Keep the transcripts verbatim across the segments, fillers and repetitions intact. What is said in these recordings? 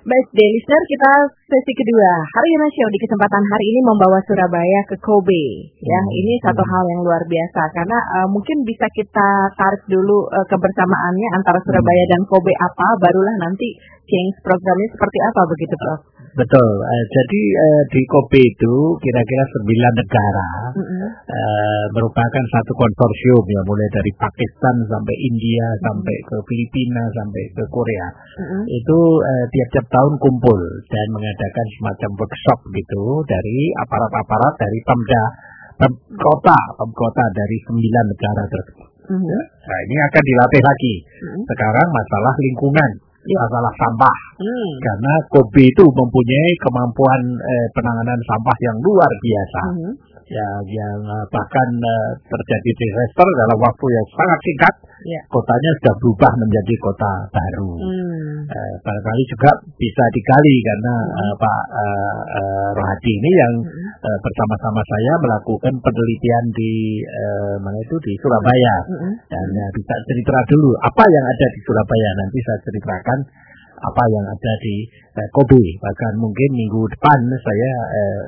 Baik, deh, listener, kita sesi kedua Hari Indonesia di kesempatan hari ini membawa Surabaya ke Kobe. Ya, hmm. ini satu hal yang luar biasa karena uh, mungkin bisa kita tarik dulu uh, kebersamaannya antara Surabaya dan Kobe apa, barulah nanti change programnya seperti apa begitu, Prof? Betul. Uh, jadi uh, di Kobe itu kira-kira sembilan negara mm-hmm. uh, merupakan satu konsorsium ya, mulai dari Pakistan sampai India mm-hmm. sampai ke Filipina sampai ke Korea. Mm-hmm. Itu uh, tiap-tiap tahun kumpul dan mengadakan semacam workshop gitu dari aparat-aparat dari Pemda pem kota, pemkota dari sembilan negara tersebut. Mm-hmm. Nah, ini akan dilatih lagi. Mm-hmm. Sekarang masalah lingkungan. Ya. Masalah sampah, hmm. karena Kobe itu mempunyai kemampuan eh, penanganan sampah yang luar biasa, hmm. ya, yang eh, bahkan eh, terjadi disaster dalam waktu yang sangat singkat, ya. Kotanya sudah berubah menjadi kota baru. Hmm. Eh, barangkali juga bisa digali karena hmm. eh, Pak eh, eh, Rohadi ini yang hmm. eh, bersama-sama saya melakukan penelitian di eh, mana itu di Surabaya, hmm. dan ya, bisa cerita dulu apa yang ada di Surabaya, nanti saya ceritakan apa yang ada di eh, Kobe. Bahkan mungkin minggu depan saya eh,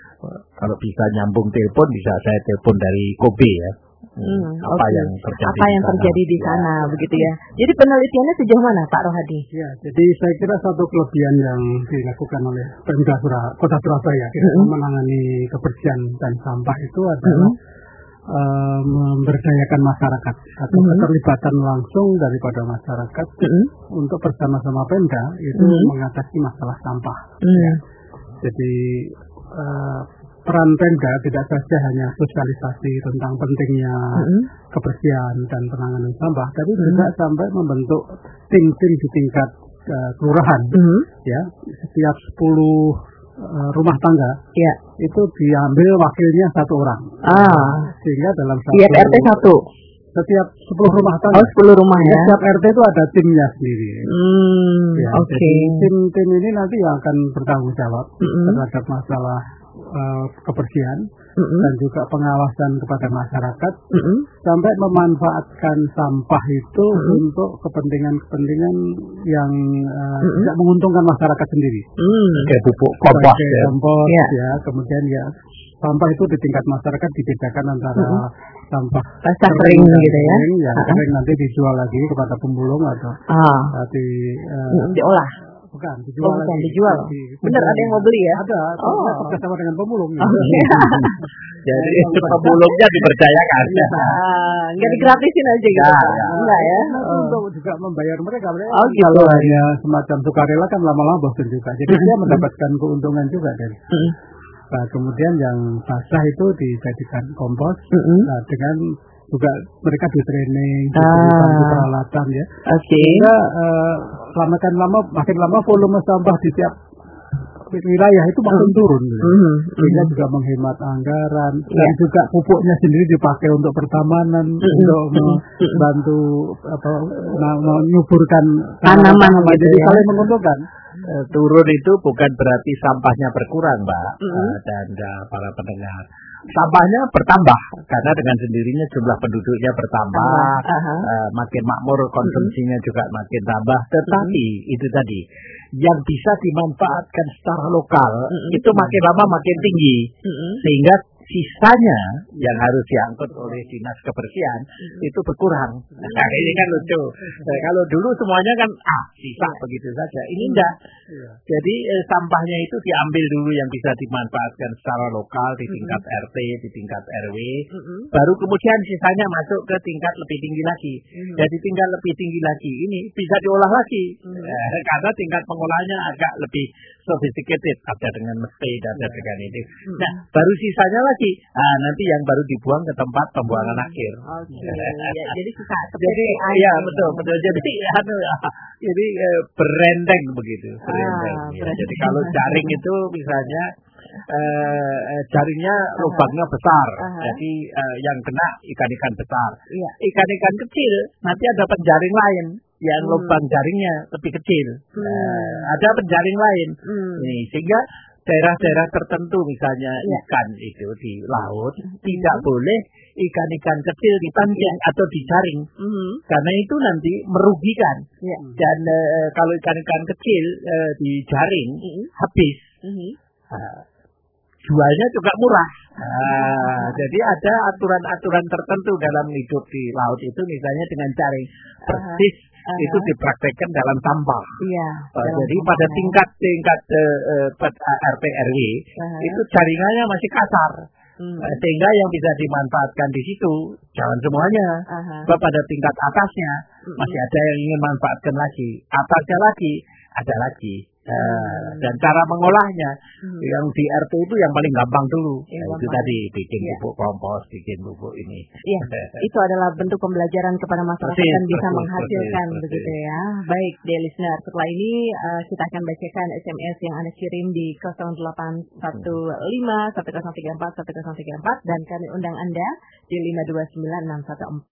kalau bisa nyambung telepon bisa saya telepon dari Kobe ya. Hmm, apa okay. yang terjadi apa yang terjadi di sana ya. Begitu ya. Jadi penelitiannya sejauh mana Pak Rohadi? Ya, jadi saya kira satu kelebihan yang dilakukan oleh Pemda Surabaya, Kota Surabaya mm-hmm. menangani kebersihan dan sampah itu adalah mm-hmm. Uh, memberdayakan masyarakat atau mm-hmm. keterlibatan langsung daripada masyarakat mm-hmm. untuk bersama-sama Pemda itu mm-hmm. mengatasi masalah sampah. Mm-hmm. Ya. Jadi uh, peran Pemda tidak saja hanya sosialisasi tentang pentingnya mm-hmm. kebersihan dan penanganan sampah, tapi mm-hmm. juga sampai membentuk tim-tim di tingkat uh, kelurahan. Mm-hmm. Ya, setiap sepuluh rumah tangga, ya. Itu diambil wakilnya satu orang, ah. sehingga dalam satu setiap R T satu, setiap sepuluh rumah tangga, oh sepuluh rumah ya, setiap R T itu ada timnya sendiri. Hmm, ya, Oke. Okay. Tim-tim ini nanti yang akan bertanggung jawab mm-hmm. terhadap masalah uh, kebersihan mm-hmm. dan juga pengawasan kepada masyarakat mm-hmm. sampai memanfaatkan sampah itu mm-hmm. untuk kepentingan-kepentingan yang uh, mm-hmm. tidak menguntungkan masyarakat sendiri. Mm. Kayak pupuk kompos, ya. kompos ya. ya. Kemudian ya sampah itu di tingkat masyarakat dibedakan antara mm-hmm. sampah basah kering gitu ya, yang uh-huh. kering nanti dijual lagi kepada pemulung atau ah. di uh, mm, diolah. Bukan, dijual oh, bukan, lagi. dijual. Di, Benar ada yang mau beli ya? Ada, oh. bersama dengan pemulung. Ya. Okay. Jadi itu pemulungnya dipercayakan. Ya. Ah, enggak digratisin aja gitu. Ya, ya. Enggak ya? Oh. Untuk juga membayar mereka. Oh, gitu. Kalau hanya semacam sukarela kan lama-lama bosan juga. Jadi dia mendapatkan keuntungan juga dari. Hmm. Nah, kemudian yang basah itu dijadikan kompos. Hmm. Nah, dengan juga mereka di training, diberikan ah. peralatan ya. Oke. Okay. Sehingga uh, lama kan lama makin lama volume sampah di tiap wilayah itu makin mm. turun. Gitu. Mm. Sehingga mm. juga menghemat anggaran yeah. dan juga pupuknya sendiri dipakai untuk pertamanan mm. untuk membantu apa menyuburkan tanaman gitu jadi ya. saling menguntungkan. Uh, turun itu bukan berarti sampahnya berkurang, Mbak, mm. uh, dan uh, para pendengar. Sampahnya bertambah karena dengan sendirinya jumlah penduduknya bertambah, uh-huh. uh, makin makmur, konsumsinya uh-huh. juga makin tambah. Tetapi uh-huh. itu tadi yang bisa dimanfaatkan secara lokal uh-huh. itu makin lama makin tinggi, uh-huh. sehingga sisanya yang harus diangkut oleh dinas kebersihan hmm. itu berkurang. Nah, ini kan lucu. Nah, kalau dulu semuanya kan ah sisa yeah. begitu saja. Ini enggak. Yeah. Jadi eh, sampahnya itu diambil dulu yang bisa dimanfaatkan secara lokal di tingkat mm-hmm. R T, di tingkat R W. Mm-hmm. Baru kemudian sisanya masuk ke tingkat lebih tinggi lagi. Mm-hmm. Jadi tingkat lebih tinggi lagi ini bisa diolah lagi. Mm-hmm. Eh, karena tingkat pengolahannya agak lebih sophisticated, ada dengan mesti, ada yeah. dengan ini. Mm-hmm. Nah, baru sisanya lagi. Nah, nanti yang baru dibuang ke tempat pembuangan hmm. akhir. Oke. Okay. Ya, jadi sisa. Jadi ya betul betul. Jadi anu jadi eh, berendeng begitu. Berendeng. Ah, ya. Jadi kalau jaring itu misalnya eh, jaringnya uh-huh. lubangnya besar. Uh-huh. Jadi eh, yang kena ikan-ikan besar. Yeah. Ikan-ikan kecil nanti ada penjaring lain yang hmm. lubang jaringnya lebih kecil. Hmm. Eh, ada penjaring lain. Hmm. Nih, sehingga daerah-daerah tertentu misalnya Ya. ikan itu di laut Mhm. tidak boleh ikan-ikan kecil dipancing atau dijaring Mhm. karena itu nanti merugikan. Ya. Dan eh, kalau ikan-ikan kecil eh, dijaring Mhm. habis, Mhm. ah, jualnya juga murah. Ah, jadi ada aturan-aturan tertentu dalam hidup di laut itu, misalnya dengan jaring persis Aha. itu dipraktekkan dalam sampah. Iya. Uh, dalam jadi sampah, pada ya. tingkat-tingkat uh, uh, R T R W Aha. itu jaringannya masih kasar. Hmm. Uh, sehingga yang bisa dimanfaatkan di situ jangan semuanya. Aha. Sebab pada tingkat atasnya Mm-mm. masih ada yang ingin manfaatkan lagi. Atasnya lagi ada lagi. Uh, Hmm. dan cara mengolahnya Hmm. yang di R T itu yang paling gampang dulu. Yang Nah, itu gampang. tadi bikin Ya. pupuk kompos, bikin pupuk ini. Iya, itu adalah bentuk pembelajaran kepada masyarakat Persis, dan bisa persis, menghasilkan persis, begitu persis. ya. Baik, dear listener, setelah ini uh, kita akan bacakan S M S yang Anda kirim di nol delapan satu lima satu nol tiga empat satu nol tiga empat dan kami undang Anda di lima dua sembilan enam satu empat.